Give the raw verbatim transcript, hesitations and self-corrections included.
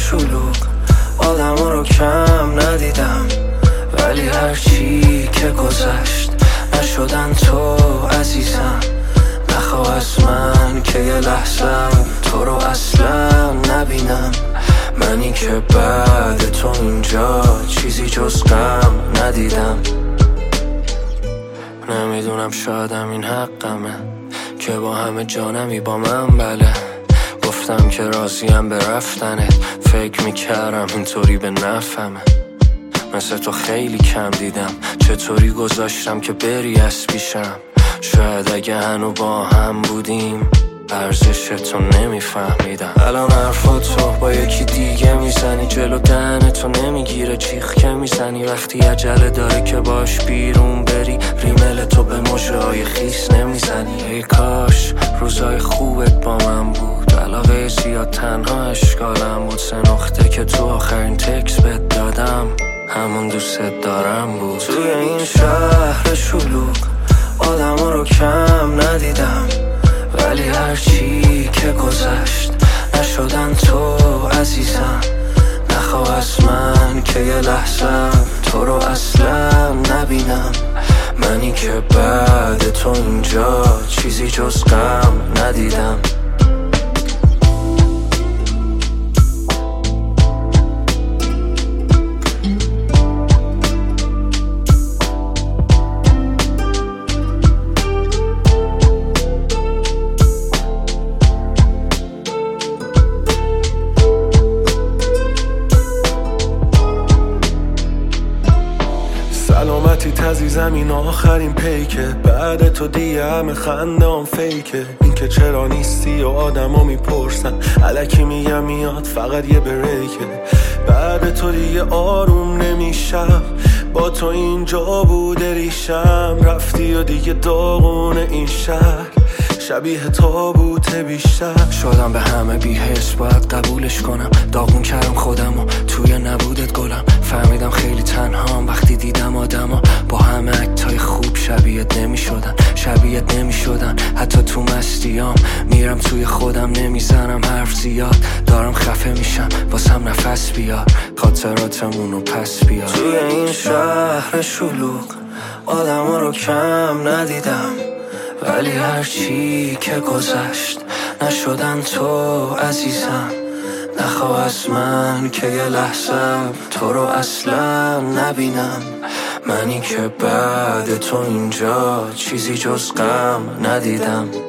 شلوغ آدم رو کم ندیدم، ولی هرچی که گذشت نشدن تو عزیزم. نخواه از من که یه لحظه تو رو اصلا نبینم، منی که بعد تو اینجا چیزی جز غم ندیدم. نمیدونم شایدم این حقمه که با همه جانمی با من، بله گفتم که راضیم به رفتنت، فکر میکردم اینطوری به نفهمه. مثل تو خیلی کم دیدم، چطوری گذاشتم که بری از پیشم. شاید اگه هنو با هم بودیم ارزش تو نمیفهمیدم. الان حرفاتو با یکی دیگه میزنی، جلو دهن تو نمیگیره چیخ که میزنی. وقتی عجله داره که باش بیرون بری، ریمل تو به مژه های خیس نمیزنی. ای کاش روزای خوبت با من بود، علاقه زیاد تنها اشکالم بود. سه نقطه که تو آخرین تکس بهت دادم همون دوست دارم بود. توی این شهر شلوغ آدم رو کم ندیدم، ولی هرچی که گذشت نشدن تو عزیزم. نخواه از من که یه لحظه تو رو اصلا نبینم، منی که بعد تو اینجا چیزی جز غم ندیدم. سلامتی تزیزم این آخرین پیکه، بعد تو دیگه همه خنده هم فیکه. این که چرا نیستی و آدم ها میپرسن، الکی میگم میاد فقط یه بریکه. بعد تو دیگه آروم نمیشم، با تو اینجا بوده ریشم. رفتی و دیگه داغونه این شهر، شبیه تابوت بیشتر. شدم به همه بی‌حس باید قبولش کنم، داغون کردم خودم و توی نبودت گلم. فهمیدم خیلی تنهام وقتی دیدم آدما با همه اکتای خوب شبیهت نمی شدن، شبیهت نمی شدن. حتی تو مستیام میرم توی خودم، نمیزنم حرف زیاد، دارم خفه میشم واسم نفس بیار، خاطراتمونو پس بیار. توی این شهر شلوغ آدم رو کم ندیدم، ولی هرچی که گذشت نشدن تو عزیزم. نخواه از من که یه لحظه تو رو اصلا نبینم، منی که بعد تو اینجا چیزی جز غم ندیدم.